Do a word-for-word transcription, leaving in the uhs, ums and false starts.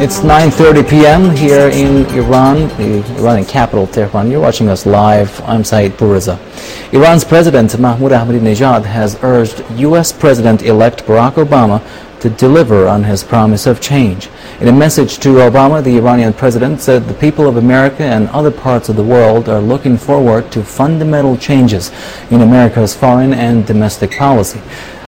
It's nine thirty p m here in Iran, the Iranian capital, Tehran. You're watching us live. I'm Saeed Pourreza. Iran's President Mahmoud Ahmadinejad has urged U S President-elect Barack Obama to deliver on his promise of change. In a message to Obama, the Iranian president said the people of America and other parts of the world are looking forward to fundamental changes in America's foreign and domestic policy.